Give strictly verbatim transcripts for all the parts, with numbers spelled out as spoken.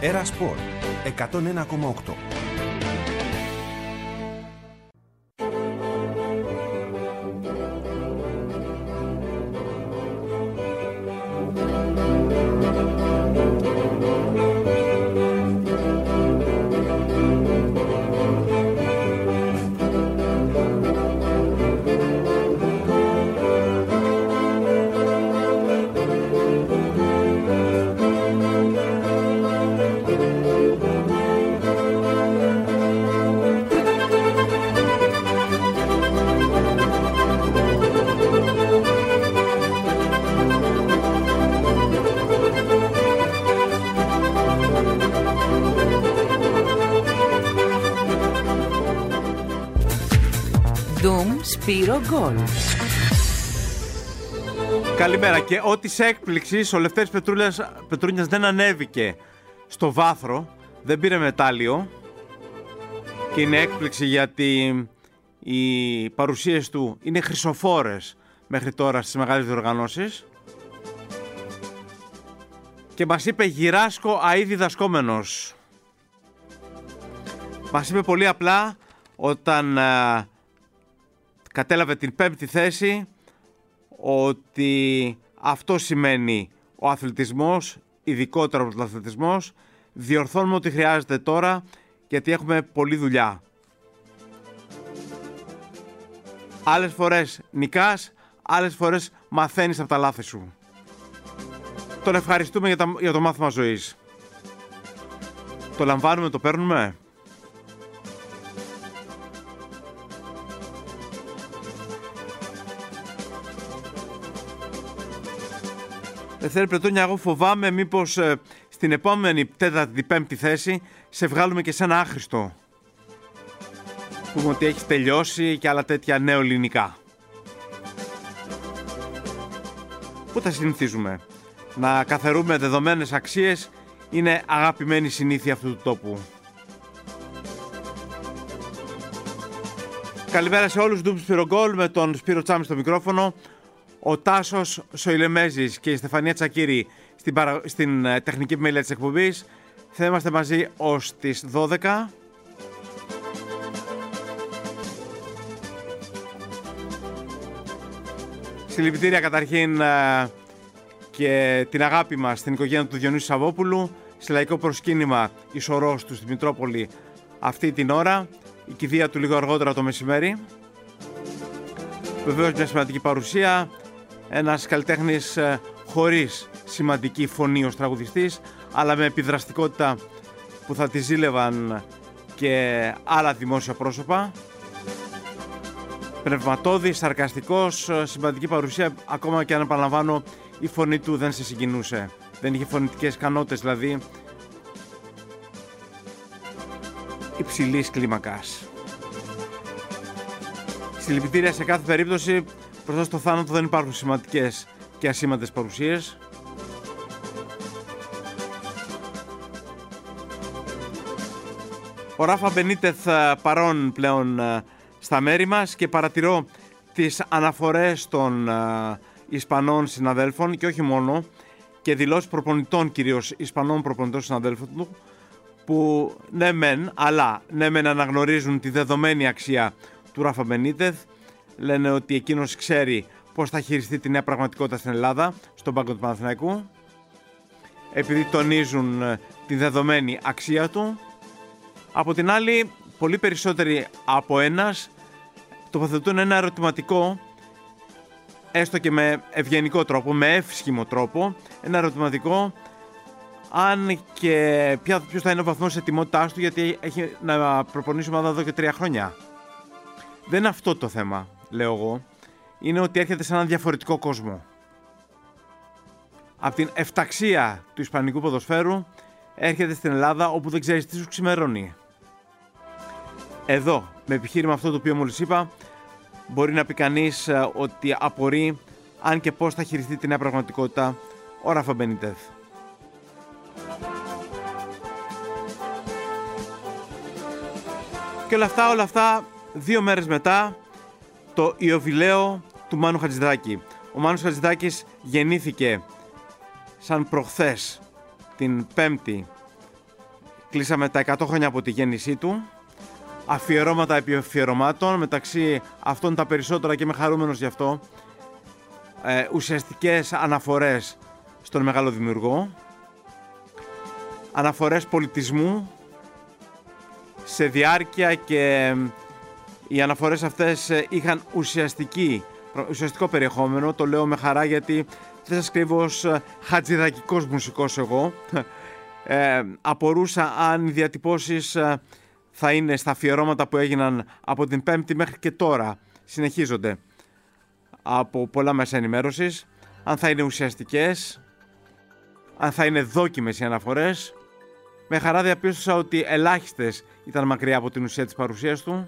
Έρα Σπορ εκατόν ένα κόμμα οκτώ. Σπύρο Γκολ. Καλημέρα, και ό,τι σε έκπληξη ο Λευτέρης Πετρούνιας δεν ανέβηκε στο βάθρο, δεν πήρε μετάλλιο, και είναι έκπληξη γιατί οι παρουσίες του είναι χρυσοφόρες μέχρι τώρα στις μεγάλες διοργανώσεις, και μας είπε γυράσκω αεί διδασκόμενος. Μας είπε πολύ απλά όταν α, κατέλαβε την πέμπτη θέση ότι αυτό σημαίνει ο αθλητισμός, ειδικότερα ο αθλητισμός. Διορθώνουμε ό,τι χρειάζεται τώρα, γιατί έχουμε πολλή δουλειά. Άλλες φορές νικάς, άλλες φορές μαθαίνεις από τα λάθη σου. Τον ευχαριστούμε για, τα, για το μάθημα ζωής. Το λαμβάνουμε, το παίρνουμε. Λευτέρη Πετρούνια, εγώ φοβάμαι μήπως ε, στην επόμενη τέταρτη πέμπτη θέση σε βγάλουμε και σε ένα άχρηστο. Πούμε ότι έχεις τελειώσει και άλλα τέτοια νεοελληνικά. Πού τα συνηθίζουμε? Να καθαρούμε δεδομένες αξίες είναι αγαπημένη συνήθεια αυτού του τόπου. Καλημέρα σε όλους, Ντουμ Σπύρο Γκολ με τον Σπύρο Τσάμι στο μικρόφωνο. Ο Τάσος Σοηλεμέζης και η Στεφανία Τσακύρη στην, παρα... στην τεχνική επιμέλεια της εκπομπής. Θα είμαστε μαζί ως τις δώδεκα. Συλληπιτήρια καταρχήν και την αγάπη μας στην οικογένεια του Διονύσου Σαββόπουλου. Σε λαϊκό προσκύνημα η σωρός του στη Μητρόπολη αυτή την ώρα. Η κηδεία του λίγο αργότερα το μεσημέρι. Βεβαίως μια σημαντική παρουσία. Ένας καλλιτέχνης χωρίς σημαντική φωνή ως τραγουδιστής, αλλά με επιδραστικότητα που θα τη ζήλευαν και άλλα δημόσια πρόσωπα. Πνευματώδης, σαρκαστικός, σημαντική παρουσία, ακόμα και αν επαναλαμβάνω η φωνή του δεν σε συγκινούσε. Δεν είχε φωνητικές ικανότητες, δηλαδή υψηλής κλίμακας. Συλληπιτήρια σε κάθε περίπτωση. Μπροστά στο θάνατο δεν υπάρχουν σημαντικές και ασήμαντες παρουσίες. Ο Ράφα Μπενίτεθ παρόν πλέον στα μέρη μας, και παρατηρώ τις αναφορές των Ισπανών συναδέλφων, και όχι μόνο, και δηλώσεις προπονητών, κυρίως Ισπανών προπονητών συναδέλφων του, που ναι μεν, αλλά ναι μεν αναγνωρίζουν τη δεδομένη αξία του Ράφα Μπενίτεθ. Λένε ότι εκείνος ξέρει πώς θα χειριστεί τη νέα πραγματικότητα στην Ελλάδα, στον πάγκο του Παναθηναϊκού, επειδή τονίζουν τη δεδομένη αξία του. Από την άλλη, πολύ περισσότεροι από ένας τοποθετούν ένα ερωτηματικό, έστω και με ευγενικό τρόπο, με εύσχυμο τρόπο, ένα ερωτηματικό αν και ποιος θα είναι ο βαθμός ετοιμότητάς του, γιατί έχει να προπονήσει ομάδα εδώ και τρία χρόνια. Δεν είναι αυτό το θέμα, λέω εγώ. Είναι ότι έρχεται σε έναν διαφορετικό κόσμο. Από την εφταξία του ισπανικού ποδοσφαίρου έρχεται στην Ελλάδα, όπου δεν ξέρεις τι σου ξημερώνει. Εδώ, με επιχείρημα αυτό το οποίο μόλις είπα, μπορεί να πει κανείς ότι απορεί αν και πώς θα χειριστεί την νέα πραγματικότητα ο Ράφα Μπενίτεθ. Και όλα αυτά, όλα αυτά, δύο μέρες μετά το ιωβιλέο του Μάνου Χατζηδάκη. Ο Μάνος Χατζηδάκης γεννήθηκε σαν προχθές, την Πέμπτη, Κλείσαμε τα εκατό χρόνια από τη γέννησή του. Αφιερώματα επί αφιερωμάτων, μεταξύ αυτών τα περισσότερα, και είμαι χαρούμενος γι' αυτό, ε, ουσιαστικές αναφορές στον μεγάλο δημιουργό, αναφορές πολιτισμού σε διάρκεια, και οι αναφορές αυτές είχαν ουσιαστική, ουσιαστικό περιεχόμενο. Το λέω με χαρά, γιατί δεν σας κρύβω, ως χατζηδακικός μουσικός εγώ, ε, απορούσα αν οι διατυπώσεις θα είναι στα αφιερώματα που έγιναν από την Πέμπτη μέχρι και τώρα, συνεχίζονται από πολλά μέσα ενημέρωσης, αν θα είναι ουσιαστικές, αν θα είναι δόκιμες οι αναφορές. Με χαρά διαπίστωσα ότι ελάχιστες ήταν μακριά από την ουσία της παρουσίας του.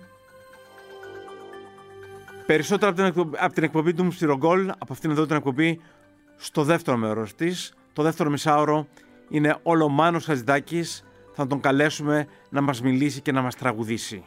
Περισσότερα από την εκπομπή, από την εκπομπή του Σπυρογκόλ, από αυτήν εδώ την εκπομπή, στο δεύτερο μέρος της. Το δεύτερο μισάωρο είναι όλο Μάνος Χατζηδάκης. Θα τον καλέσουμε να μας μιλήσει και να μας τραγουδήσει.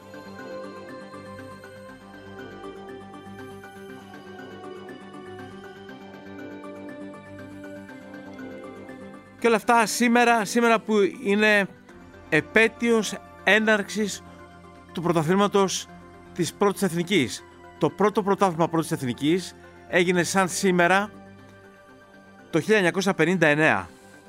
Και όλα αυτά σήμερα, σήμερα που είναι επέτειος έναρξης του πρωταθλήματος της πρώτης εθνικής. Το πρώτο πρωτάθλημα πρώτης εθνικής έγινε σαν σήμερα το χίλια εννιακόσια πενήντα εννέα.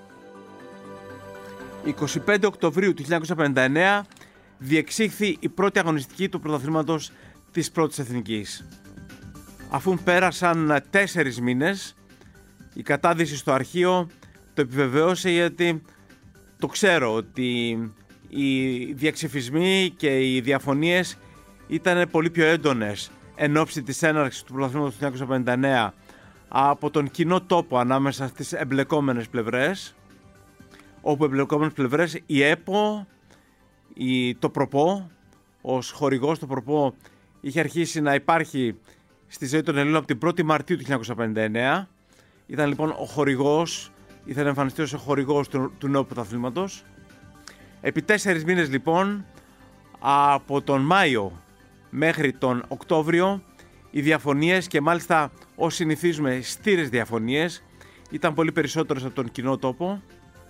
εικοστή πέμπτη Οκτωβρίου του χίλια εννιακόσια πενήντα εννέα διεξήχθη η πρώτη αγωνιστική του πρωταθλήματος της πρώτης εθνικής. Αφού πέρασαν τέσσερις μήνες, η κατάδυση στο αρχείο το επιβεβαίωσε, γιατί το ξέρω ότι οι διαξυφισμοί και οι διαφωνίες ήταν πολύ πιο έντονες εν ώψη της έναρξης του πρωταθλήματος του χίλια εννιακόσια πενήντα εννέα από τον κοινό τόπο ανάμεσα στις εμπλεκόμενες πλευρές, όπου εμπλεκόμενες πλευρές η ΕΠΟ, η, το ΠΡΟΠΟ, ως χορηγός το ΠΡΟΠΟ είχε αρχίσει να υπάρχει στη ζωή των Ελλήνων από την πρώτη Μαρτίου του χίλια εννιακόσια πενήντα εννέα. Ήταν λοιπόν ο χορηγός, ήθελε να εμφανιστεί ως ο χορηγός του, του νέου πρωταθλήματος. Επί τέσσερις μήνες λοιπόν, από τον Μάιο μέχρι τον Οκτώβριο, οι διαφωνίες, και μάλιστα ως συνηθίζουμε στήρες διαφωνίες, ήταν πολύ περισσότερες από τον κοινό τόπο.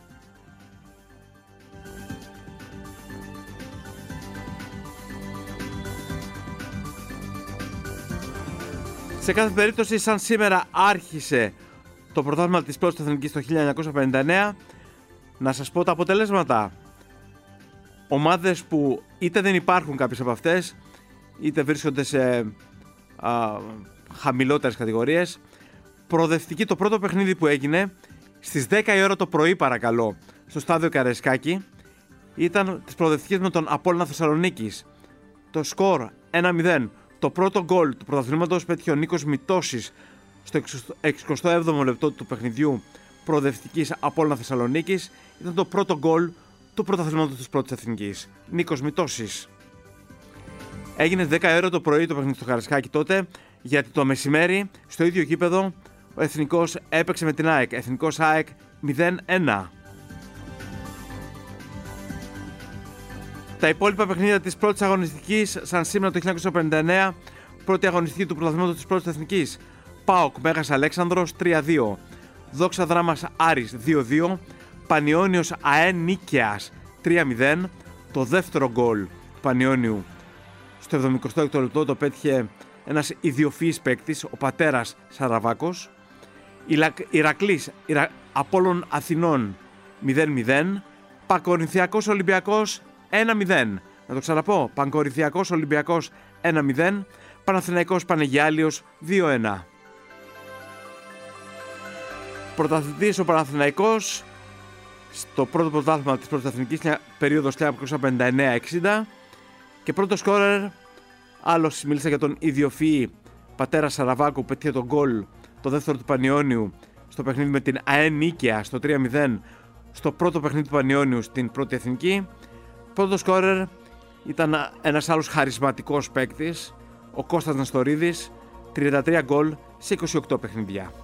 Σε κάθε περίπτωση, σαν σήμερα άρχισε το πρωτάθλημα της πρώτης εθνικής το χίλια εννιακόσια πενήντα εννέα, να σας πω τα αποτελέσματα. Ομάδες που είτε δεν υπάρχουν κάποιες από αυτές, είτε βρίσκονται σε α, χαμηλότερες κατηγορίες. Προοδευτική, το πρώτο παιχνίδι που έγινε στις δέκα η ώρα το πρωί, παρακαλώ, στο στάδιο Καραϊσκάκη, ήταν της προοδευτικής με τον Απόλλωνα Θεσσαλονίκης. Το σκορ ένα μηδέν. Το πρώτο γκολ του πρωταθλήματος πέτυχε ο Νίκος Μητώσης στο εξηκοστό έβδομο λεπτό του παιχνιδιού προοδευτικής Απόλλωνα Θεσσαλονίκης. Ήταν το πρώτο γκολ του πρωταθλήματος της πρώτης εθνικής. Νίκος Μητώσης. Έγινε δέκα η ώρα το πρωί το παιχνίδι στο Καραϊσκάκη τότε, γιατί το μεσημέρι στο ίδιο γήπεδο ο Εθνικός έπαιξε με την ΑΕΚ. Εθνικός ΑΕΚ μηδέν ένα. Τα υπόλοιπα παιχνίδια της πρώτης αγωνιστικής, σαν σήμερα το χίλια εννιακόσια πενήντα εννέα, πρώτη αγωνιστική του πρωταθλήματος της πρώτης εθνικής. ΠΑΟΚ Μέγας Αλέξανδρος τρία δύο. Δόξα Δράμας Άρης δύο δύο. Πανιώνιος ΑΕ Νίκαιας τρία μηδέν. Το δεύτερο γκολ του Πανιώνιου στο εβδομηκοστό έκτο λεπτό το πέτυχε ένας ιδιοφυής παίκτης, ο πατέρας Σαραβάκος. Ηρακλής Ιρα... Απόλλων Αθηνών μηδέν μηδέν. Πακορινθιακός Ολυμπιακός ένα μηδέν. Να το ξαναπώ. Παγκορινθιακός Ολυμπιακός ένα μηδέν. Παναθηναϊκός Πανεγιάλιος δύο ένα. Πρωταθλητής ο Παναθηναϊκός στο πρώτο πρωτάθλημα της πρώτης εθνικής περίοδος χίλια εννιακόσια πενήντα εννέα εξήντα. Και πρώτο σκόρερ, άλλος μίλησα για τον ιδιοφυή πατέρα Σαραβάκου που πέτυχε τον γκολ το δεύτερο του Πανιώνιου στο παιχνίδι με την ΑΕ Νίκαια στο τρία μηδέν, στο πρώτο παιχνίδι του Πανιώνιου στην πρώτη εθνική. Πρώτο σκόρερ ήταν ένας άλλος χαρισματικός παίκτης, ο Κώστας Νεστορίδης, τριάντα τρία γκολ σε είκοσι οκτώ παιχνίδια.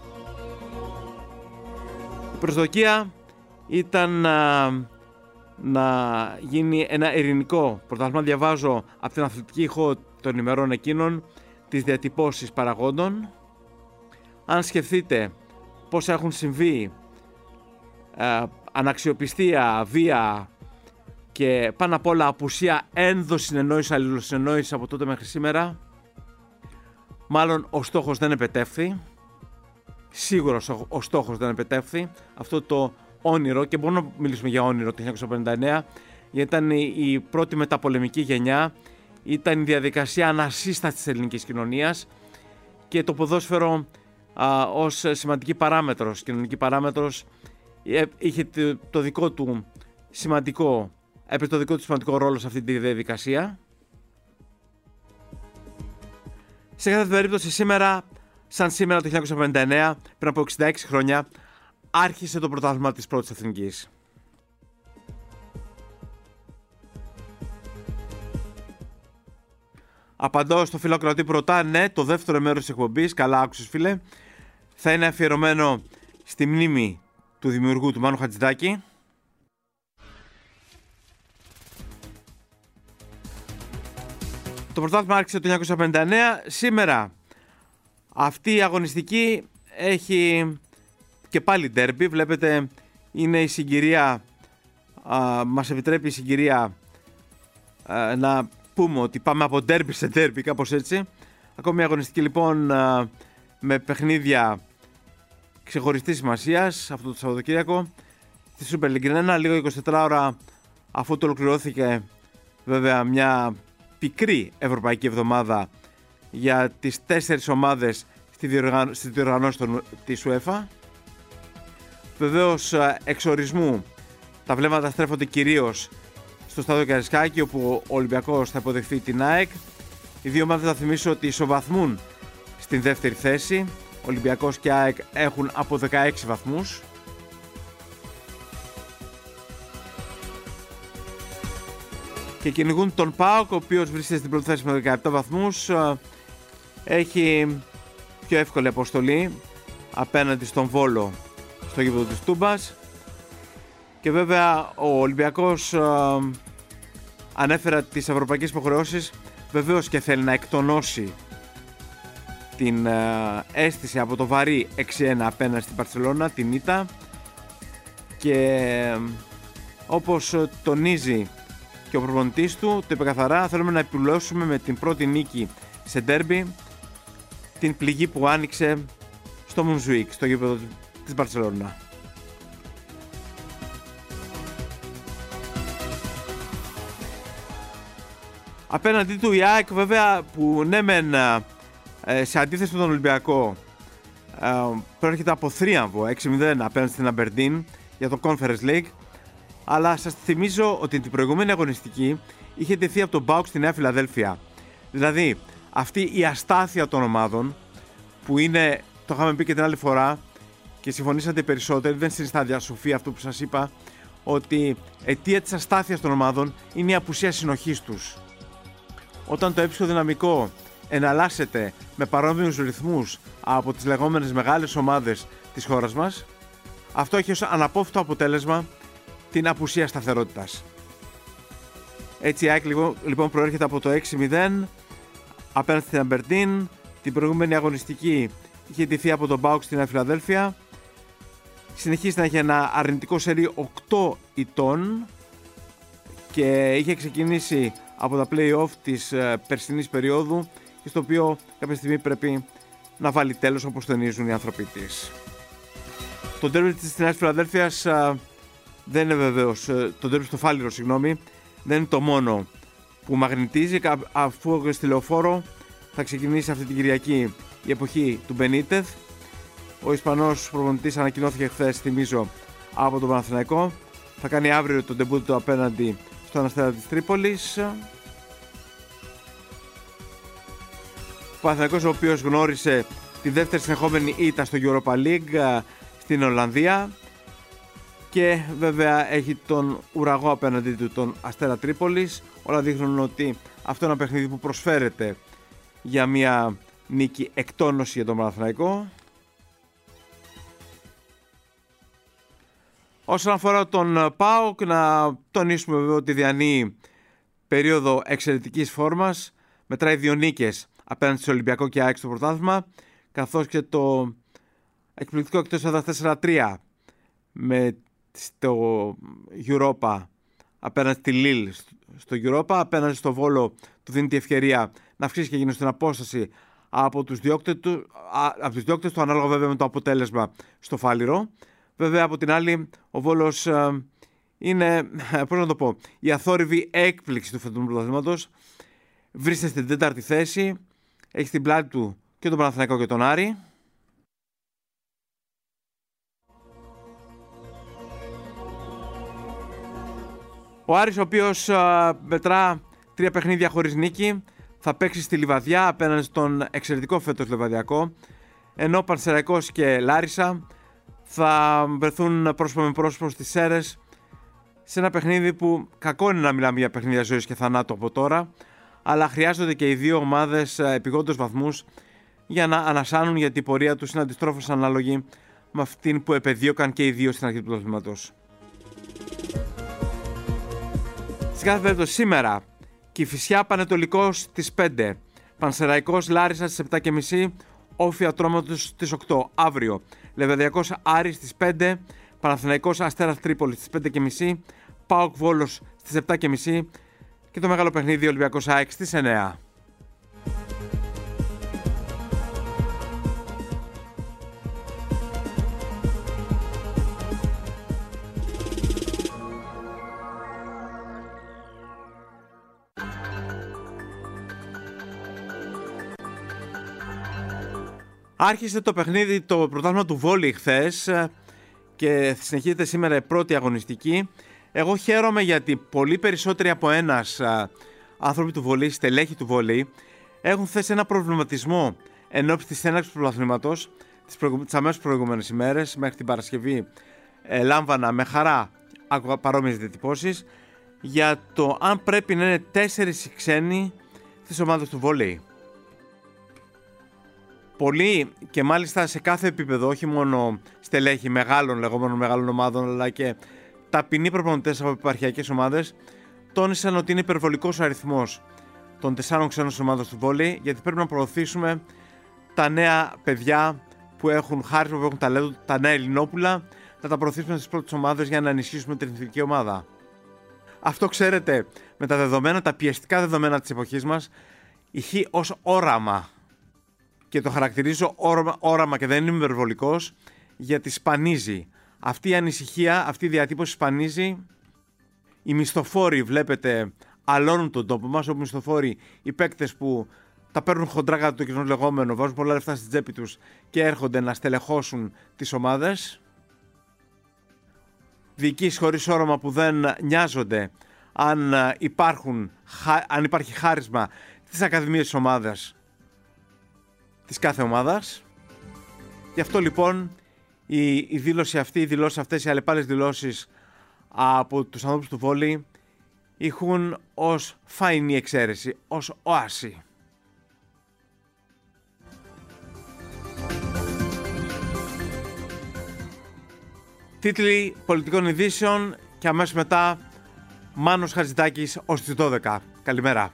Η προσδοκία ήταν να, να γίνει ένα ειρηνικό πρωτάθλημα. Διαβάζω από την αθλητική ηχό των ημερών εκείνων τις διατυπώσεις παραγόντων. Αν σκεφτείτε πώς έχουν συμβεί ε, αναξιοπιστία, βία, και πάνω απ' όλα απουσία ένδοσυνεννόησης, αλληλοσυνεννόησης από τότε μέχρι σήμερα. Μάλλον ο στόχος δεν επετεύθη. Σίγουρος ο στόχος δεν επετεύθη. Αυτό το όνειρο, και μπορούμε να μιλήσουμε για όνειρο το χίλια εννιακόσια πενήντα εννέα, γιατί ήταν η πρώτη μεταπολεμική γενιά, ήταν η διαδικασία ανασύστασης της ελληνικής κοινωνίας και το ποδόσφαιρο α, ως σημαντική παράμετρος, κοινωνική παράμετρος, είχε το δικό του σημαντικό, έπαιζε το δικό του σημαντικό ρόλο σε αυτή τη διαδικασία. Σε κάθε περίπτωση σήμερα, σαν σήμερα το χίλια εννιακόσια πενήντα εννέα, πριν από εξήντα έξι χρόνια, άρχισε το πρωτάθλημα της πρώτης εθνικής. Απαντώ στο φίλο ακροατή που ρωτά, ναι, το δεύτερο μέρος της εκπομπής, καλά άκουσες φίλε, θα είναι αφιερωμένο στη μνήμη του δημιουργού του Μάνου Χατζηδάκη. Το πρωτάθλημα άρχισε το χίλια εννιακόσια πενήντα εννέα. Σήμερα αυτή η αγωνιστική έχει και πάλι ντέρμπι. Βλέπετε είναι η συγκυρία, α, μας επιτρέπει η συγκυρία α, να πούμε ότι πάμε από ντέρμπι σε ντέρμπι, κάπως έτσι. Ακόμη μια αγωνιστική λοιπόν α, με παιχνίδια ξεχωριστής σημασίας αυτό το Σαββατοκύριακο. Στη Super League ένα, λίγο είκοσι τέσσερις ώρα αφού το ολοκληρώθηκε βέβαια μια πικρή ευρωπαϊκή εβδομάδα για τις τέσσερις ομάδες στη διοργανώση της UEFA. Βεβαίως εξ ορισμού τα βλέμματα στρέφονται κυρίως στο στάδιο Καρισκάκη, όπου ο Ολυμπιακός θα υποδεχθεί την ΑΕΚ. Οι δύο ομάδες θα θυμίσω ότι ισοβαθμούν στην δεύτερη θέση. Ο Ολυμπιακός και ΑΕΚ έχουν από δεκαέξι βαθμούς. Και κυνηγούν τον ΠΑΟΚ, ο οποίος βρίσκεται στην πρώτη θέση με δεκαεπτά βαθμούς. Έχει πιο εύκολη αποστολή απέναντι στον Βόλο στο γήπεδο της Τούμπας. Και βέβαια ο Ολυμπιακός α, ανέφερα τις ευρωπαϊκές υποχρεώσεις, βεβαίως και θέλει να εκτονώσει την α, αίσθηση από το βαρύ έξι ένα απέναντι στην Μπαρσελόνα, την ήττα, και όπως τονίζει και ο προπονητής του, το είπε καθαρά, θέλουμε να επιλέξουμε με την πρώτη νίκη σε ντέρμπι την πληγή που άνοιξε στο Μουνζουίκ, στο γήπεδο της Μπαρσελόνα. Απέναντί του η ΑΕΚ, βέβαια, που ναι μεν σε αντίθεση με τον Ολυμπιακό προέρχεται από θρίαμβο έξι μηδέν απέναντι στην Αμπερντίν για το Conference League, αλλά σας θυμίζω ότι την προηγούμενη αγωνιστική είχε τεθεί από τον ΠΑΟΚ στη Νέα Φιλαδέλφια. Δηλαδή αυτή η αστάθεια των ομάδων, που είναι, το είχαμε πει και την άλλη φορά και συμφωνήσατε περισσότεροι, δεν συνιστά διασοφία αυτό που σας είπα, ότι αιτία της αστάθειας των ομάδων είναι η απουσία συνοχής τους. Όταν το έψυχο δυναμικό εναλλάσσεται με παρόμοιους ρυθμούς από τις λεγόμενες μεγάλες ομάδες της χώρας μας, αυτό έχει ως αναπόφευκτο αποτέλεσμα την απουσία σταθερότητας. Έτσι η ΑΕΚ λοιπόν προέρχεται από το έξι μηδέν απέναντι στην Αμπερντίν. Την προηγούμενη αγωνιστική είχε ντυθεί από τον ΠΑΟΚ στην Νέα Φιλαδέλφια. Συνεχίζει να έχει ένα αρνητικό σερί οκτώ ηττών και είχε ξεκινήσει από τα play-off της περσινής περίοδου, και στο οποίο κάποια στιγμή πρέπει να βάλει τέλος, όπως τονίζουν οι άνθρωποι της. Το ντέρμπι της Νέας Φιλαδέλφειας δεν είναι βεβαίως, το ντέρμπι στο Φάληρο, συγγνώμη, δεν είναι το μόνο που μαγνητίζει, αφού στη Λεωφόρο θα ξεκινήσει αυτή την Κυριακή η εποχή του Μπενίτεθ. Ο Ισπανός προπονητής ανακοινώθηκε χθες, θυμίζω, από τον Παναθηναϊκό. Θα κάνει αύριο τον ντεμπούτο του απέναντι στον Αστέρα της Τρίπολης. Ο Παναθηναϊκός, ο οποίος γνώρισε τη δεύτερη συνεχόμενη ήττα στο Europa League στην Ολλανδία, και βέβαια έχει τον ουραγό απέναντί του, τον Αστέρα Τρίπολης. Όλα δείχνουν ότι αυτό είναι ένα παιχνίδι που προσφέρεται για μια νίκη εκτόνωση για τον Παναθηναϊκό. Όσον αφορά τον ΠΑΟΚ, να τονίσουμε βέβαια ότι διανύει περίοδο εξαιρετικής φόρμας. Μετράει δύο νίκες απέναντι στο Ολυμπιακό και ΑΕΚ στο πρωτάθλημα, καθώς και το εκπληκτικό εκτός έδρας τέσσερα τρία με στο Europa απέναντι στη Λίλ στο Europa, απέναντι στο Βόλο του δίνει τη ευκαιρία να αυξήσει και γίνει στην απόσταση από τους διώκτες του, από τους διώκτες του, ανάλογα βέβαια με το αποτέλεσμα στο Φάληρο. Βέβαια από την άλλη ο Βόλος ε, είναι, πώς να το πω, η αθόρυβη έκπληξη του φετινού πρωταθλήματος. Βρίσκεται στην τέταρτη θέση, έχει στην πλάτη του και τον Παναθηναϊκό και τον Άρη. Ο Άρης, ο οποίος α, μετρά τρία παιχνίδια χωρίς νίκη, θα παίξει στη Λιβαδιά απέναντι στον εξαιρετικό φέτος Λιβαδιακό, ενώ Πανσεραϊκός και Λάρισα θα βρεθούν πρόσωπο με πρόσωπο στις Σέρρες, σε ένα παιχνίδι που κακό είναι να μιλάμε για παιχνίδια ζωής και θανάτου από τώρα, αλλά χρειάζονται και οι δύο ομάδες επειγόντως βαθμούς για να ανασάνουν, γιατί η πορεία τους είναι αντιστρόφως ανάλογη με αυτήν που επεδίωκαν και οι δύο στην αρχή του πρωταθλήματος. Σε κάθε περίπτωση σήμερα, Κηφισιά Πανετολικός στις πέντε, Πανσεραϊκός Λάρισα στις επτά και μισή, Όφη Ατρόμητος στις οκτώ. Αύριο Λεβαδιακός Άρης στις πέντε, Παναθηναϊκός Αστέρας Τρίπολης στις πέντε και μισή, ΠΑΟΚ Βόλος στις επτά και μισή και το μεγάλο παιχνίδι Ολυμπιακός ΑΕΚ στις εννέα. Άρχισε το παιχνίδι, το πρωτάθλημα του βόλεϊ χθες και συνεχίζεται σήμερα η πρώτη αγωνιστική. Εγώ χαίρομαι γιατί πολύ περισσότεροι από ένας άνθρωποι του βόλεϊ, στελέχοι του βόλεϊ, έχουν θέσει ένα προβληματισμό ενώπιση της έναρξης του πρωταθλήματος τις, προηγου... τις αμέσως προηγούμενες ημέρες. Μέχρι την Παρασκευή ε, λάμβανα με χαρά παρόμοιες διατυπώσεις για το αν πρέπει να είναι τέσσερις οι ξένοι στις ομάδες του βόλεϊ. Πολλοί και μάλιστα σε κάθε επίπεδο, όχι μόνο στελέχοι μεγάλων λεγόμενων μεγάλων ομάδων, αλλά και ταπεινοί προπονητές από επαρχιακές ομάδες, τόνισαν ότι είναι υπερβολικός ο αριθμός των τεσσάρων ξένων ομάδων του βόλεϊ, γιατί πρέπει να προωθήσουμε τα νέα παιδιά που έχουν χάρισμα, που έχουν ταλέντο, τα νέα Ελληνόπουλα, να τα προωθήσουμε στις πρώτες ομάδες για να ενισχύσουμε την εθνική ομάδα. Αυτό, ξέρετε, με τα δεδομένα, τα πιεστικά δεδομένα της εποχής μας, ηχεί ως όραμα. Και το χαρακτηρίζω όραμα, όραμα και δεν είμαι υπερβολικός, γιατί σπανίζει. Αυτή η ανησυχία, αυτή η διατύπωση σπανίζει. Οι μισθοφόροι, βλέπετε, αλώνουν τον τόπο μας. Όπου οι μισθοφόροι, οι παίκτες που τα παίρνουν χοντρά κατά το κοινό λεγόμενο, βάζουν πολλά λεφτά στην τσέπη τους και έρχονται να στελεχώσουν τις ομάδες. Διοικήσεις χωρίς όραμα που δεν νοιάζονται αν, υπάρχουν, αν υπάρχει χάρισμα στις ακαδημίες της ομάδας, της κάθε ομάδας. Γι' αυτό λοιπόν η, η δήλωση αυτή, οι δηλώσεις αυτές, οι αλλεπάλληλες δηλώσεις από τους ανθρώπους του βόλεϊ ηχούν ως φαϊνή εξαίρεση, ως όαση. Τίτλοι πολιτικών ειδήσεων και αμέσως μετά Μάνος Χατζηδάκης ως τις δώδεκα. Καλημέρα.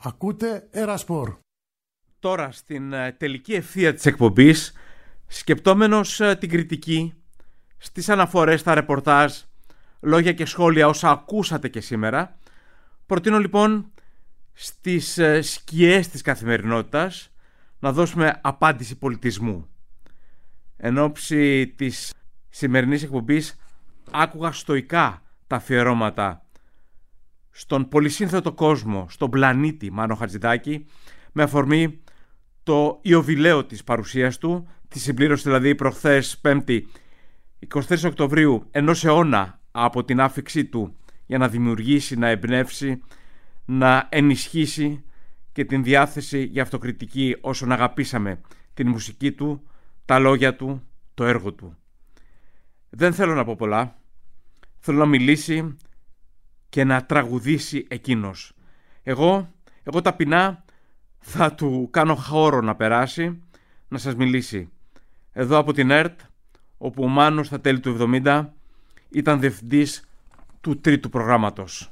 Ακούτε Ερασπορ. Τώρα στην τελική ευθεία της εκπομπής, σκεπτόμενος την κριτική στις αναφορές, στα ρεπορτάζ, λόγια και σχόλια όσα ακούσατε και σήμερα, προτείνω λοιπόν στις σκιές της καθημερινότητας να δώσουμε απάντηση πολιτισμού. Εν όψη της σημερινής εκπομπής άκουγα στοικά τα αφιερώματα στον πολυσύνθετο κόσμο, στον πλανήτη Μάνο Χατζηδάκη, με αφορμή το ιωβιλέο της παρουσίας του, τη συμπλήρωση δηλαδή προχθές Πέμπτη εικοστή τρίτη Οκτωβρίου ενός αιώνα από την άφιξή του για να δημιουργήσει, να εμπνεύσει, να ενισχύσει και την διάθεση για αυτοκριτική όσων αγαπήσαμε την μουσική του, τα λόγια του, το έργο του. Δεν θέλω να πω πολλά. Θέλω να μιλήσει και να τραγουδήσει εκείνος. Εγώ, εγώ ταπεινά θα του κάνω χώρο να περάσει, να σας μιλήσει. Εδώ από την ΕΡΤ, όπου ο Μάνος στα τέλη του εβδομήντα ήταν διευθυντής του τρίτου προγράμματος.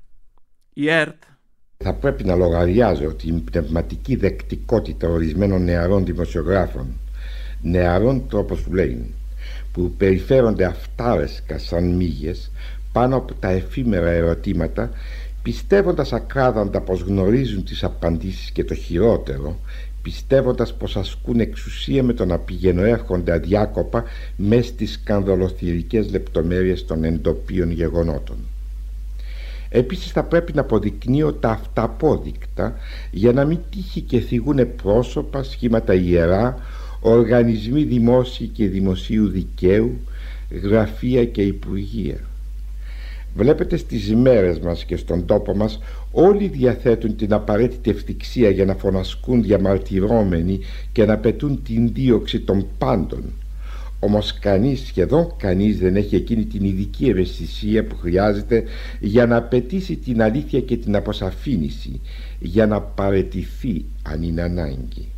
Η ΕΡΤ θα πρέπει να λογαριάζω την πνευματική δεκτικότητα ορισμένων νεαρών δημοσιογράφων, νεαρών όπως που λένε, που περιφέρονται αυτάρεσκα σαν μύγες πάνω από τα εφήμερα ερωτήματα, πιστεύοντας ακράδαντα πως γνωρίζουν τις απαντήσεις και το χειρότερο, πιστεύοντας πως ασκούν εξουσία με το να πηγαίνω έρχονται αδιάκοπα μες στις σκανδαλοθυρικές λεπτομέρειες των εντοπίων γεγονότων. Επίσης θα πρέπει να αποδεικνύω τα αυταπόδεικτα για να μην τύχει και θυγούνε πρόσωπα, σχήματα ιερά, οργανισμοί δημόσιοι και δημοσίου δικαίου, γραφεία και υπουργεία. Βλέπετε στις μέρες μας και στον τόπο μας όλοι διαθέτουν την απαραίτητη ευθυξία για να φωνασκούν διαμαρτυρόμενοι και να πετούν την δίωξη των πάντων. Όμως κανείς, σχεδόν κανείς δεν έχει εκείνη την ειδική ευαισθησία που χρειάζεται για να απαιτήσει την αλήθεια και την αποσαφήνιση, για να παραιτηθεί αν είναι ανάγκη.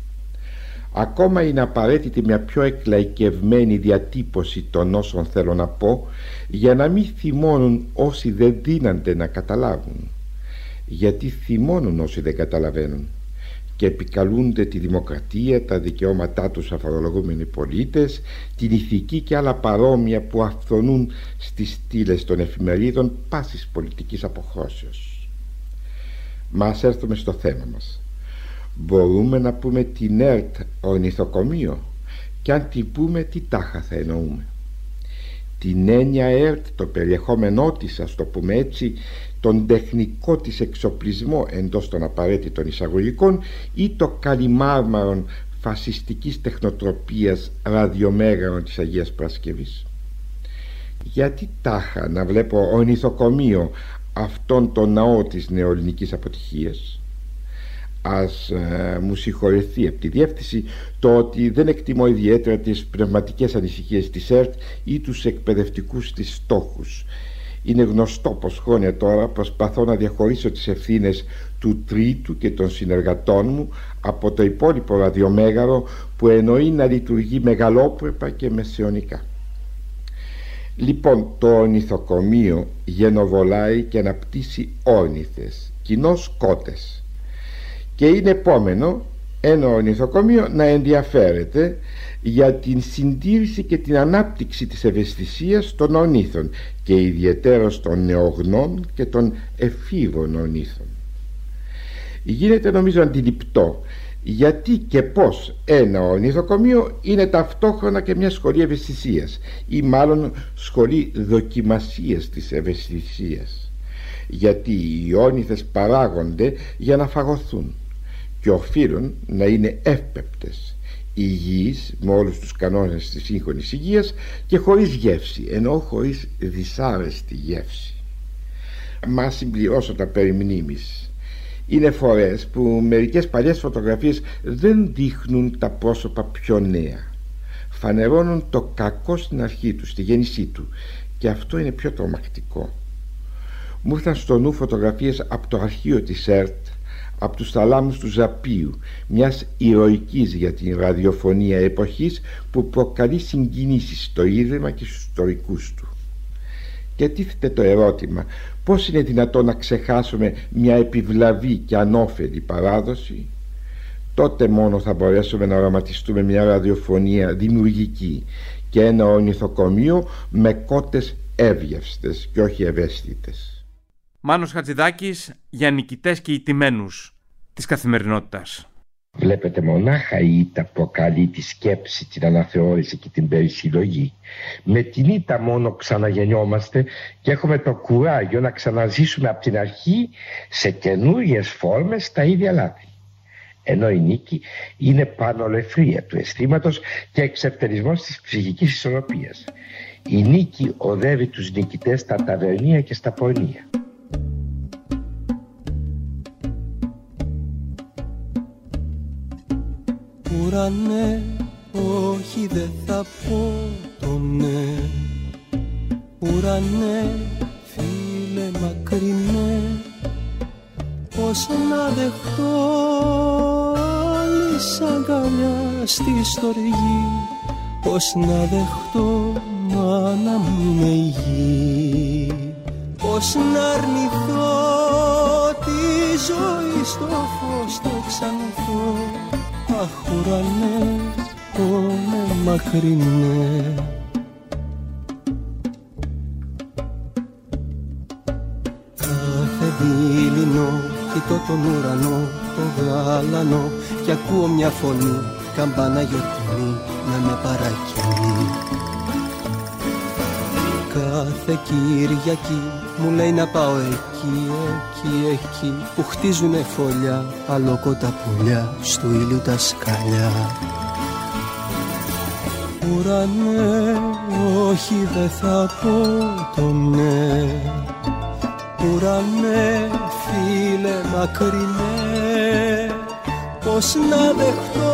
Ακόμα είναι απαραίτητη μια πιο εκλαϊκευμένη διατύπωση των όσων θέλω να πω, για να μην θυμώνουν όσοι δεν δύνανται να καταλάβουν. Γιατί θυμώνουν όσοι δεν καταλαβαίνουν και επικαλούνται τη δημοκρατία, τα δικαιώματά τους αφορολογούμενοι πολίτες, την ηθική και άλλα παρόμοια που αυθονούν στις στήλες των εφημερίδων πάσης πολιτικής αποχρώσεως. Μα ας έρθουμε στο θέμα μας. Μπορούμε να πούμε την ΕΡΤ ορνηθοκομείο, και αν την πούμε τι τάχα θα εννοούμε? Την έννοια ΕΡΤ, το περιεχόμενό της, ας το πούμε έτσι, τον τεχνικό της εξοπλισμό εντός των απαραίτητων εισαγωγικών, ή το καλυμάρμαρον φασιστικής τεχνοτροπίας ραδιομέγαρων της Αγίας Παρασκευής? Γιατί τάχα να βλέπω ορνηθοκομείο αυτόν τον ναό της νεοελληνικής αποτυχίας? Ας ε, μου συγχωρεθεί από τη διεύθυνση το ότι δεν εκτιμώ ιδιαίτερα τις πνευματικές ανησυχίες της ΕΡΤ ή τους εκπαιδευτικούς της στόχους. Είναι γνωστό πως χρόνια τώρα προσπαθώ να διαχωρίσω τις ευθύνες του τρίτου και των συνεργατών μου από το υπόλοιπο ραδιομέγαρο που εννοεί να λειτουργεί μεγαλόπρεπα και μεσαιωνικά. Λοιπόν, το ορνηθοκομείο γενοβολάει και αναπτύσσει όρνηθες, κοινώς κότες, και είναι επόμενο ένα ορνηθοκομείο να ενδιαφέρεται για την συντήρηση και την ανάπτυξη της ευαισθησίας των ορνήθων και ιδιαιτέρως των νεογνών και των εφήβων ορνήθων. Γίνεται νομίζω αντιληπτό γιατί και πως ένα ορνηθοκομείο είναι ταυτόχρονα και μια σχολή ευαισθησίας, ή μάλλον σχολή δοκιμασίας της ευαισθησίας, γιατί οι όρνηθες παράγονται για να φαγωθούν και οφείλουν να είναι εύπεπτες, υγιείς με όλους τους κανόνες της σύγχρονης υγείας και χωρίς γεύση, ενώ χωρίς δυσάρεστη γεύση. Μα συμπληρώσω τα περί μνήμης. Είναι φορές που μερικές παλιές φωτογραφίες δεν δείχνουν τα πρόσωπα πιο νέα, φανερώνουν το κακό στην αρχή του, στη γέννησή του, και αυτό είναι πιο τρομακτικό. Μου ήρθαν στο νου φωτογραφίες από το αρχείο της ΕΡΤ, από τους θαλάμους του Ζαπίου, μιας ηρωικής για την ραδιοφωνία εποχής που προκαλεί συγκινήσεις στο ίδρυμα και στους ιστορικούς του. Και τίθεται το ερώτημα, πώς είναι δυνατόν να ξεχάσουμε μια επιβλαβή και ανώφελη παράδοση? Τότε μόνο θα μπορέσουμε να οραματιστούμε μια ραδιοφωνία δημιουργική και ένα ορνηθοκομείο με κότες εύγευστες και όχι ευαίσθητες. Μάνος Χατζηδάκης για νικητές και ηττημένους της καθημερινότητας. Βλέπετε, μονάχα η ήττα προκαλεί τη σκέψη, την αναθεώρηση και την περισυλλογή. Με την ήττα μόνο ξαναγεννιόμαστε και έχουμε το κουράγιο να ξαναζήσουμε από την αρχή σε καινούριες φόρμες τα ίδια λάθη. Ενώ η νίκη είναι πανολεφρία του αισθήματος και εξευτελισμός της ψυχικής ισορροπίας. Η νίκη οδεύει τους νικητές στα ταβερνία και στα πορνεία. Ουρανέ, όχι δεν θα πω το ναι. Ουρανέ, φίλε μακρινέ, πώς να δεχτώ άλλης αγκαλιά στη στοργή, πώς να δεχτώ μάνα μου είναι η γη, πώς να αρνηθώ τη ζωή στο φως το ξανθώ. Αχ, ουρανέ, πόνε μακρινέ. Κάθε δειλινό κοιτώ τον ουρανό, το γάλανο, και ακούω μια φωνή, καμπάνα γιορτινή, να με παρακινεί. Κάθε Κυριακή μου λέει να πάω εκεί, εκεί, εκεί, που χτίζουνε φωλιά, αλόκοτα πουλιά, στο ήλιο τα σκαλιά. Ουρανέ, όχι δεν θα πω το ναι. Ουρανέ, φίλε μακρινέ, πώς να δεχτώ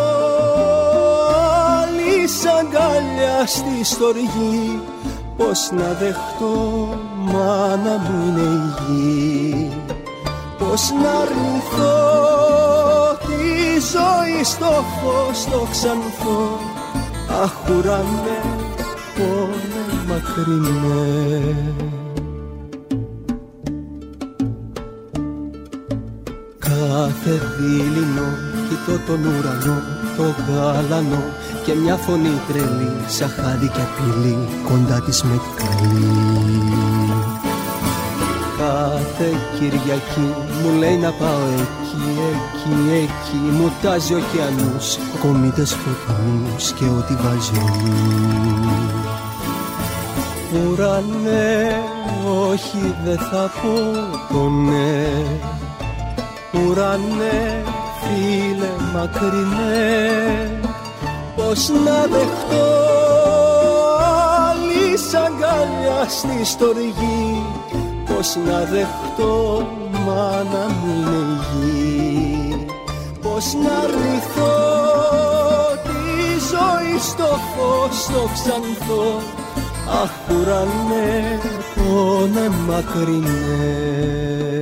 άλλης αγκαλιά στη στοργή, πώς να δεχτώ μάνα μου είναι η γη, πώς να αρνηθώ τη ζωή στο φως το ξανθώ. Αχ, ουρανέ, πόνε μακρινέ. Κάθε δειλινό κοιτώ τον ουρανό, το γάλανο, και μια φωνή τρελή, σαν χάδι και απειλή, κοντά της με καλεί. Κάθε Κυριακή μου λέει να πάω εκεί, εκεί, εκεί, μου τάζει ωκεανούς, κομίτες φωτεινούς και ό,τι βάζει ονού. Ουρανέ, όχι δεν θα πω το ναι. Ουρανέ, φίλε μακρινέ, πώς να δεχτώ άλλης αγκαλιά στη στοργή, πώς να δεχτώ μάνα μου είναι η γη, πώς να αρνηθώ τη ζωή στο φως το ξανθώ. Αχ, ουρανέ, πόνε μακρινέ.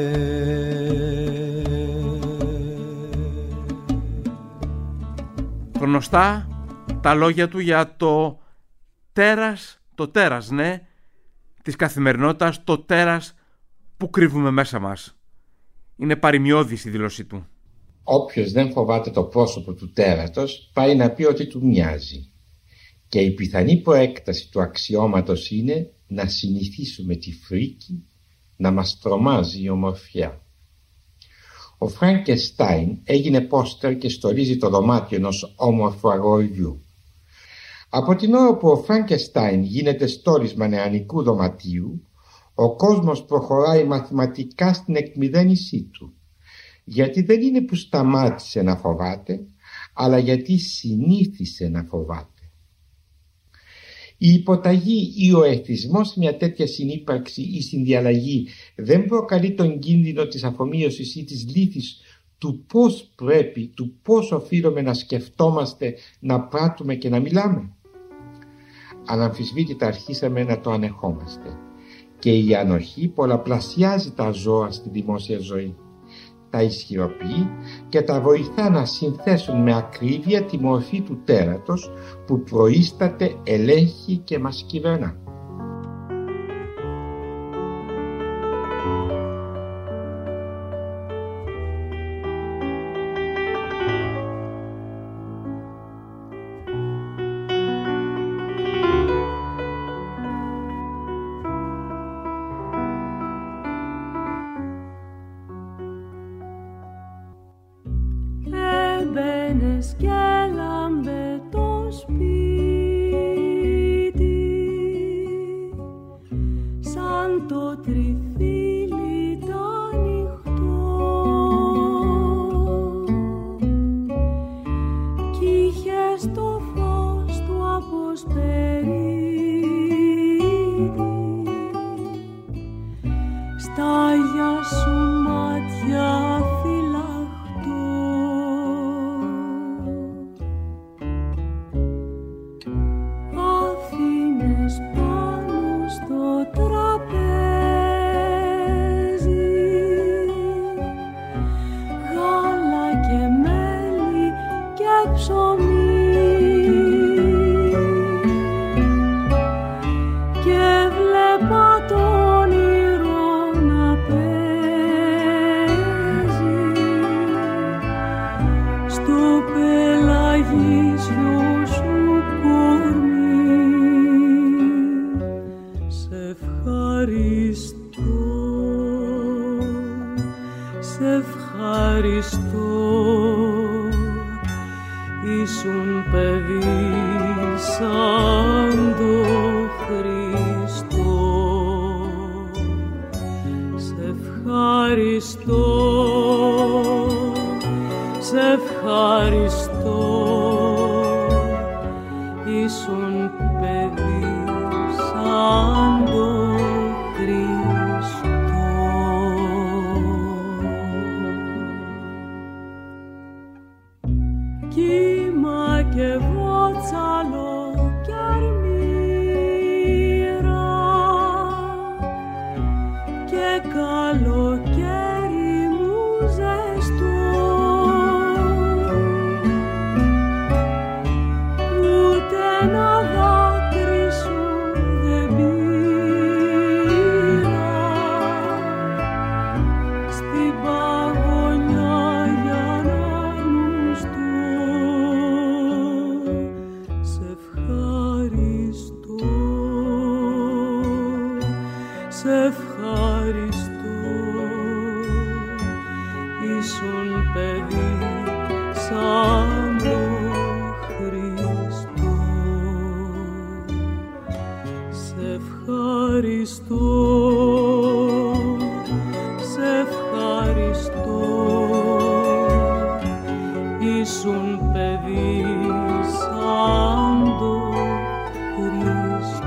Γνωστά τα λόγια του για το τέρας, το τέρας, ναι, της καθημερινότητας, το τέρας που κρύβουμε μέσα μας. Είναι παροιμιώδης η δήλωσή του. Όποιος δεν φοβάται το πρόσωπο του τέρατος πάει να πει ότι του μοιάζει. Και η πιθανή προέκταση του αξιώματος είναι να συνηθίσουμε τη φρίκη, να μας τρομάζει η ομορφιά. Ο Φραγκεστάιν έγινε πόστερ και στολίζει το δωμάτιο ενός όμορφου αγοριού. Από την ώρα που ο Φραγκεστάιν γίνεται στόλισμα νεανικού δωματίου, ο κόσμος προχωράει μαθηματικά στην εκμηδένισή του. Γιατί δεν είναι που σταμάτησε να φοβάται, αλλά γιατί συνήθισε να φοβάται. Η υποταγή ή ο εθισμός σε μια τέτοια συνύπαρξη ή συνδιαλλαγή δεν προκαλεί τον κίνδυνο της αφομοίωσης ή της λύθης του πώς πρέπει, του πώς οφείλουμε να σκεφτόμαστε, να πράττουμε και να μιλάμε. Αναμφισβήτητα αρχίσαμε να το ανεχόμαστε και η ανοχή πολλαπλασιάζει τα ζώα στη δημόσια ζωή. Τα ισχυροποιεί και τα βοηθά να συνθέσουν με ακρίβεια τη μορφή του τέρατος που προείσταται, ελέγχει και μας κυβερνά. ήλιες και έλαμπε το σπίτι σαν το τριφύλι τ' ανοιχτό κι είχες το φως του αποσπερίτη στα αγιά σου μάτια φυλαχτό. Αφήνες πάνω στο τραπέζι γάλα και μέλι και ψωμί και βλέπα το όνειρο να παίζει στο πελαγίσιο σου κορμί. Σε ευχαριστώ, σε ευχαριστώ, ήσουν παιδί σαν το Χριστό. Σε ευχαριστώ, σε ευχαριστώ, ήσουν παιδί σαν το Χριστό. Κύμα και βότσαλο κι αρμύρα και καλοκαίρι μου ζεστό, ούτε ένα δάκρυ σου δεν πήρα στην παγωνιά για να νουστώ. Σε ευχαριστώ, σε ευχαριστώ, ήσουν παιδί σαν το Χριστό. Σε ευχαριστώ, σε ευχαριστώ, ήσουν παιδί σαν το Χριστό.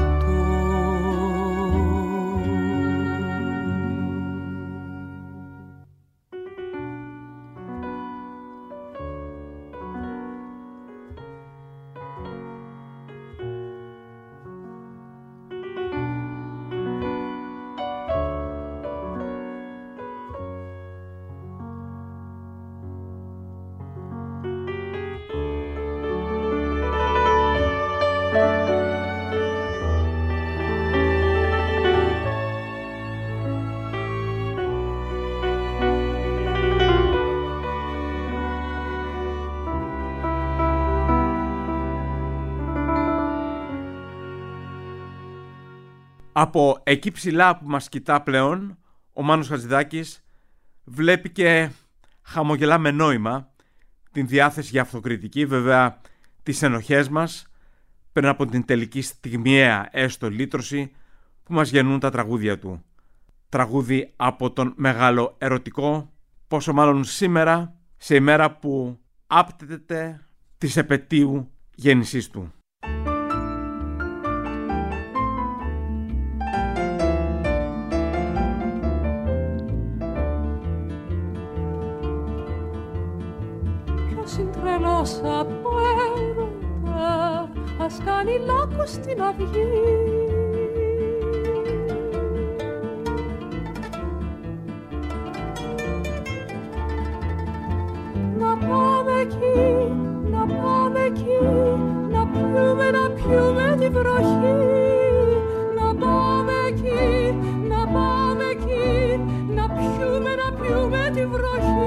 Από εκεί ψηλά που μας κοιτά πλέον, ο Μάνος Χατζηδάκης βλέπει και χαμογελά με νόημα την διάθεση για αυτοκριτική, βέβαια τις ενοχές μας πριν από την τελική στιγμιαία έστω λύτρωση που μας γεννούν τα τραγούδια του. Τραγούδι από τον μεγάλο ερωτικό, πόσο μάλλον σήμερα, σε ημέρα που άπτεται της επετείου γέννησής του. Τρελός από έρωτα, ας κάνει λάκκο στην αυγή. Να πάμε εκεί, να πάμε εκεί, να πιούμε, να πιούμε τη βροχή. Να πάμε εκεί, να πάμε εκεί, να πιούμε, να πιούμε τη βροχή.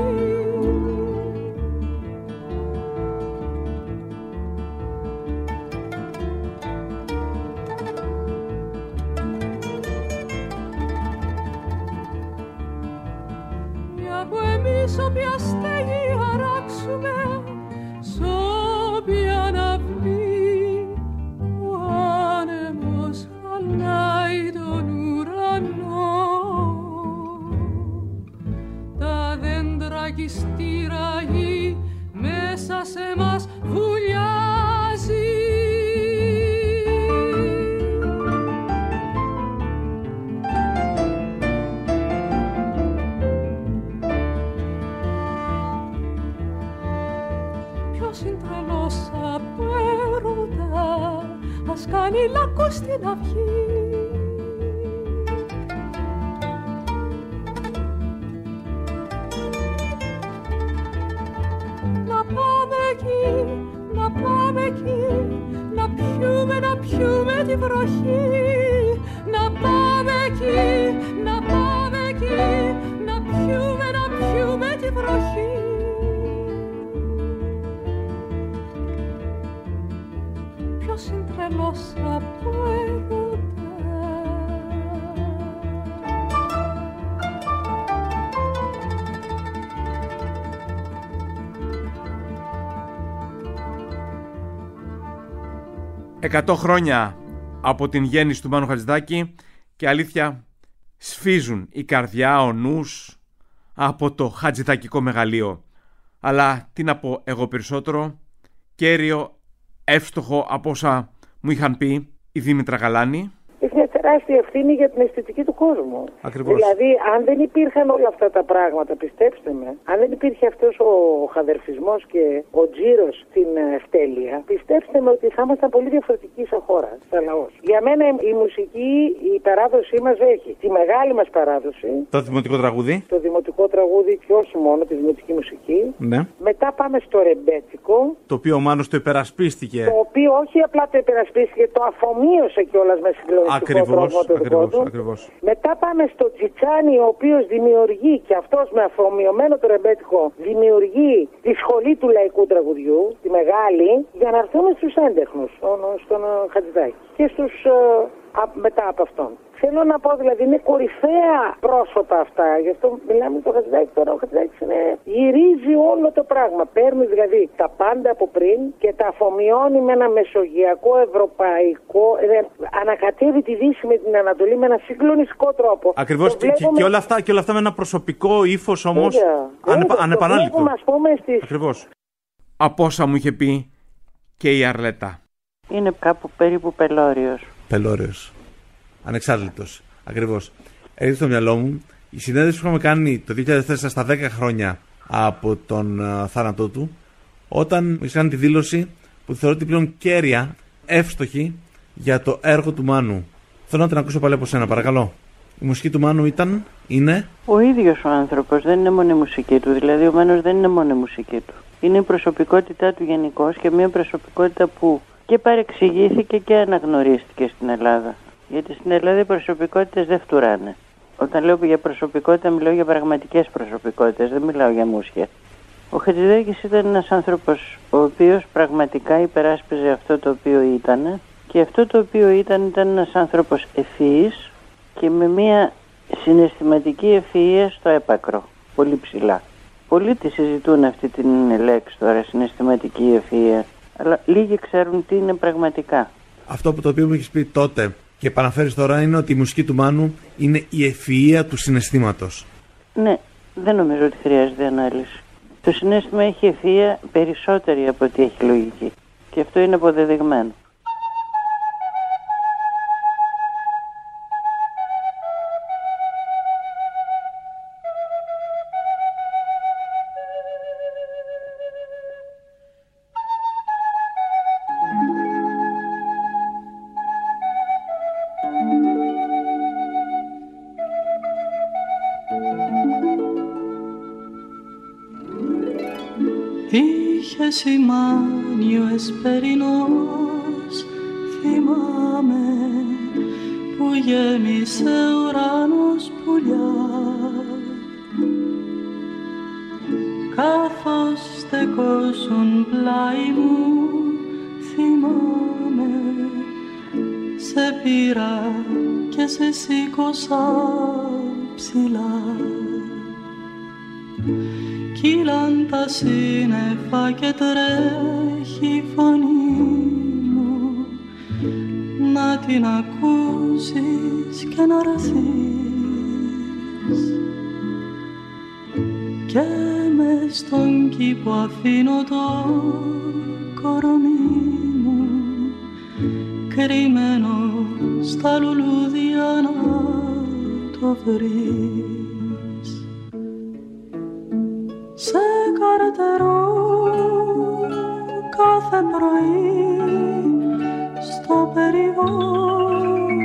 Μια που εμείς όποια στέγη χαράξουμε, τραγιστή ραγή μέσα σε μας βουλιάζει. Ποιος είναι τρελός από έρωτα, ας κάνει λάκκο στην αυγή. Να πάμε εκεί, να πάμε εκεί, να πιούμε, να πιούμε τη βροχή. Να πάμε εκεί, να πάμε εκεί, να πιούμε, να πιούμε τη βροχή. Ποιος είναι τρελός από έρωτα. Εκατό χρόνια από την γέννηση του Μάνου Χατζηδάκη και αλήθεια σφίζουν η καρδιά, ο νους από το χατζηδακικό μεγαλείο. Αλλά τι να πω εγώ περισσότερο, κέριο, εύστοχο από όσα μου είχαν πει η Δήμητρα Γαλάνη. Έχει μια τεράστια ευθύνη για την αισθητική του κόσμου. Ακριβώς. Δηλαδή, αν δεν υπήρχαν όλα αυτά τα πράγματα, πιστέψτε με, αν δεν υπήρχε αυτός ο χαδερφισμός και ο τζίρος στην ευτέλεια, πιστέψτε με ότι θα ήμασταν πολύ διαφορετικοί σαν χώρα, σαν λαός. Για μένα η μουσική, η παράδοσή μας έχει τη μεγάλη μας παράδοση. Το δημοτικό τραγούδι. Το δημοτικό τραγούδι και όχι μόνο, τη δημοτική μουσική. Ναι. Μετά πάμε στο ρεμπέτικο. Το οποίο ο Μάνος το υπερασπίστηκε. Το οποίο όχι απλά το υπερασπίστηκε, το αφομοίωσε κιόλας με συγκλονιστικό. Ακριβώς, ακριβώς, ακριβώς. Μετά πάμε στο Τσιτσάνι, ο οποίος δημιουργεί και αυτός με αφομοιωμένο το ρεμπέτικο δημιουργεί τη σχολή του λαϊκού τραγουδιού, τη μεγάλη, για να έρθουμε στους έντεχνους, στον, στον Χατζηδάκη και στους α, μετά από αυτόν. Θέλω να πω, δηλαδή, είναι κορυφαία πρόσωπα αυτά. Γι' αυτό μιλάμε το Χατζηδάκη τώρα. Ο Χατζηδάκης είναι... γυρίζει όλο το πράγμα. Παίρνει δηλαδή τα πάντα από πριν και τα αφομοιώνει με ένα μεσογειακό, ευρωπαϊκό. Ε, ανακατεύει τη Δύση με την Ανατολή με ένα συγκλονιστικό τρόπο. Ακριβώς. Και, βλέπουμε... και, όλα αυτά, και όλα αυτά με ένα προσωπικό ύφος όμως ανεπα... ανεπανάληπτο. Στις... Ακριβώς. Από όσα μου είχε πει και η Αρλέτα. Είναι κάπου περίπου πελώριος. Πελώριος. Ανεξάρτητος. Ακριβώς. Έρχεται στο μυαλό μου η συνέντευξη που είχαμε κάνει το δύο χιλιάδες τέσσερα στα δέκα χρόνια από τον uh, θάνατό του, όταν είχαν τη δήλωση που θεωρώ την πλέον κέρια, εύστοχη για το έργο του Μάνου. Θέλω να την ακούσω πάλι από σένα, παρακαλώ. Η μουσική του Μάνου ήταν, είναι. Ο ίδιος ο άνθρωπος, δεν είναι μόνο η μουσική του. Δηλαδή, ο Μάνος δεν είναι μόνο η μουσική του. Είναι η προσωπικότητά του γενικώς και μια προσωπικότητα που και παρεξηγήθηκε και αναγνωρίστηκε στην Ελλάδα. Γιατί στην Ελλάδα οι προσωπικότητες δεν φτουράνε. Όταν λέω για προσωπικότητα, μιλάω για πραγματικές προσωπικότητες, δεν μιλάω για μουσια. Ο Χατζηδάκης ήταν ένας άνθρωπος ο οποίος πραγματικά υπεράσπιζε αυτό το οποίο ήταν, και αυτό το οποίο ήταν ήταν ένας άνθρωπος ευφυής και με μια συναισθηματική ευφυΐα στο έπακρο, πολύ ψηλά. Πολλοί τη συζητούν αυτή την λέξη τώρα, συναισθηματική ευφυΐα, αλλά λίγοι ξέρουν τι είναι πραγματικά. Αυτό που το οποίο μου έχεις πει τότε και επαναφέρεις τώρα είναι ότι η μουσική του Μάνου είναι η ευφυΐα του συναισθήματος. Ναι, δεν νομίζω ότι χρειάζεται ανάλυση. Το συναίσθημα έχει ευφυΐα περισσότερη από ότι έχει λογική. Και αυτό είναι αποδεδειγμένο. Είχε σημάνει ο εσπερινός, θυμάμαι, που γέμισε ουρανός πουλιά. Καθώς στεκόσουν πλάι μου, θυμάμαι, σε πήρα και σε σήκωσα ψηλά. Κύλαν τα σύννεφα και τρέχει η φωνή μου, να την ακούσεις και να ραθείς. Και μες στον κήπο αφήνω το κορμί μου κρυμμένο στα λουλούδια να το βρεις. Σε καρτερώ κάθε πρωί στο περιβόλι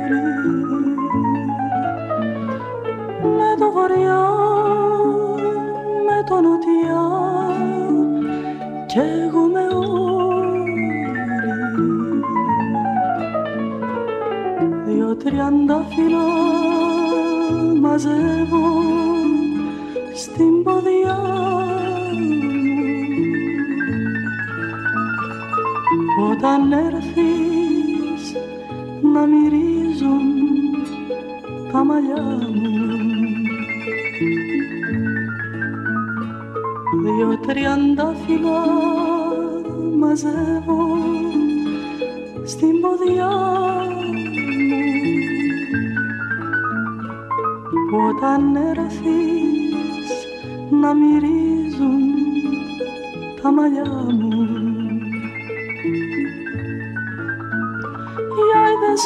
με το βορειά, με το νοτιά κι εγώ με όρη. Δυο τριαντάφυλλα μαζεύω στην ποδιά μου όταν έρθεις να μυρίζουν τα μαλλιά μου. Δυο τριαντάφυλλα μαζεύω στην ποδιά μου που όταν έρθεις να μυρίζουν τα μαλλιά μου. Οι άηδες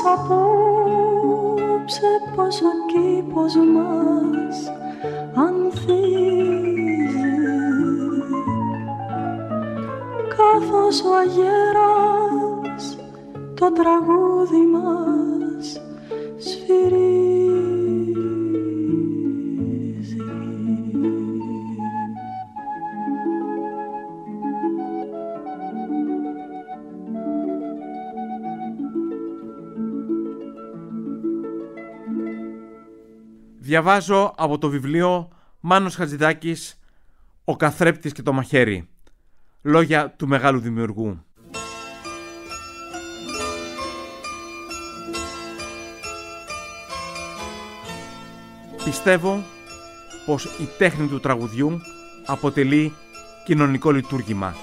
απόψε πως ο κήπος μας ανθίζει καθώς ο αγέρας το τραγούδι μας σφυρίζει. Διαβάζω από το βιβλίο Μάνος Χατζηδάκης «Ο καθρέπτης και το μαχαίρι». Λόγια του μεγάλου δημιουργού. Πιστεύω πως η τέχνη του τραγουδιού αποτελεί κοινωνικό λειτουργήμα.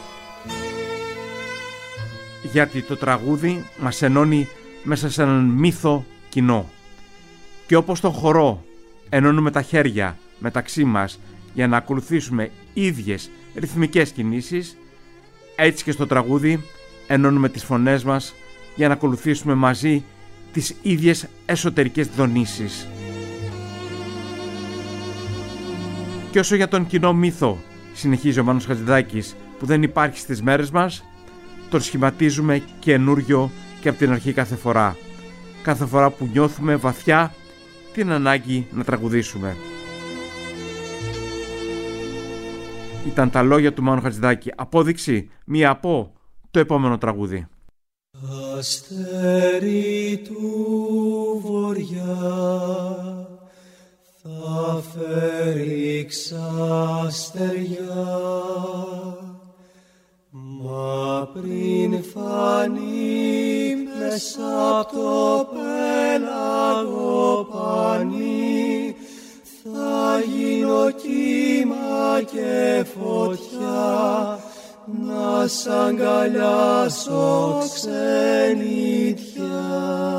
Γιατί το τραγούδι μας ενώνει μέσα σε έναν μύθο κοινό. Και όπως τον χορό ενώνουμε τα χέρια μεταξύ μας για να ακολουθήσουμε ίδιες ρυθμικές κινήσεις, έτσι και στο τραγούδι ενώνουμε τις φωνές μας για να ακολουθήσουμε μαζί τις ίδιες εσωτερικές δονήσεις. Και όσο για τον κοινό μύθο, συνεχίζει ο Μάνος Χατζηδάκης, που δεν υπάρχει στις μέρες μας, τον σχηματίζουμε καινούριο και από την αρχή κάθε φορά. Κάθε φορά που νιώθουμε βαθιά την ανάγκη να τραγουδήσουμε. Ήταν τα λόγια του Μάνου Χατζηδάκη. Απόδειξη, μία από το επόμενο τραγούδι. Αστέρι του βοριά θα φέρει ξαστεριά, μα πριν φανεί μέσα απ' το πέλαγο πανί, θα γίνω κύμα και φωτιά, να σ' αγκαλιάσω ξενιτιά.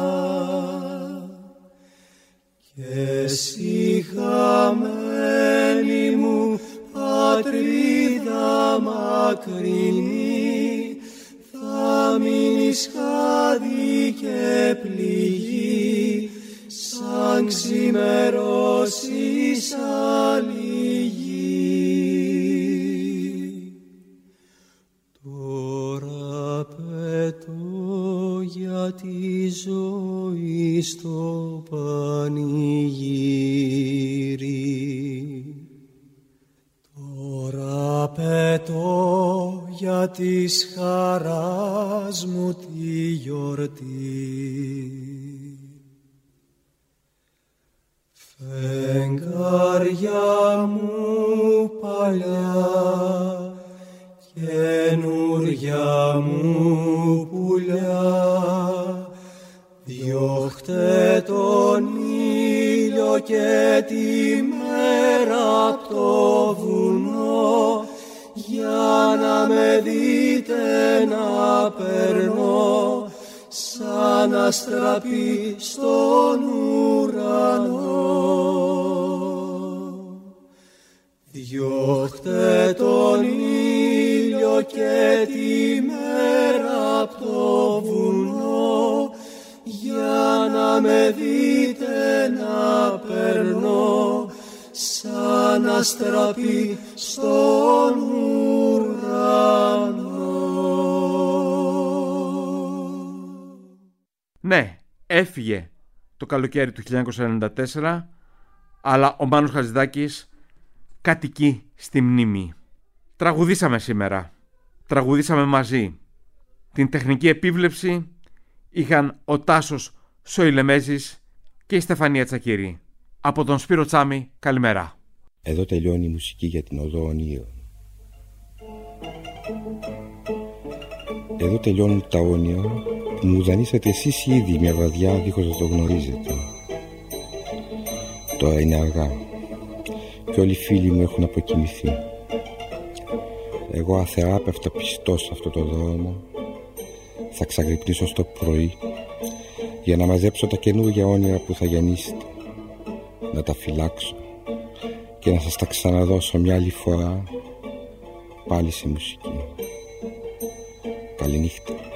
Και εσύ χαμένη μου πατρίδα μακρινή, θα μείνεις χάδι και πληγή, σαν ξημερώσεις άλλη γη. Τώρα πετώ για τη ζωή στο πανηγύρι, τώρα πετώ για της χαράς μου τη γιορτή. Φεγγάρια μου παλιά, καινούρια μου πουλιά, διώχτε τον ήλιο και τη μέρα απ' το βουνό, για να με δείτε να περνώ σαν αστραπή στον ουρανό. Διώχτε τον ήλιο και τη μέρα απ' το βουνό, για να με δείτε να περνώ σαν αστραπή στον ουρανό. Ναι, έφυγε το καλοκαίρι του χίλια εννιακόσια ενενήντα τέσσερα, αλλά ο Μάνος Χατζηδάκης κατοικεί στη μνήμη. Τραγουδήσαμε σήμερα. Τραγουδήσαμε μαζί. Την τεχνική επίβλεψη είχαν ο Τάσος Σοηλεμέζης και η Στεφανία Τσακύρη. Από τον Σπύρο Τσάμι, καλημέρα. Εδώ τελειώνει η μουσική για την Οδό Ονείρων. Εδώ τελειώνουν τα όνειρα που μου δανείσατε εσείς ήδη μια βραδιά δίχως να το γνωρίζετε. Τώρα είναι αργά και όλοι οι φίλοι μου έχουν αποκοιμηθεί. Εγώ αθεράπευτα πιστός σε αυτό το δρόμο θα ξαγρυπνήσω στο πρωί για να μαζέψω τα καινούργια όνειρα που θα γεννήσετε, να τα φυλάξω και να σας τα ξαναδώσω μια άλλη φορά πάλι σε μουσική. Καληνύχτα.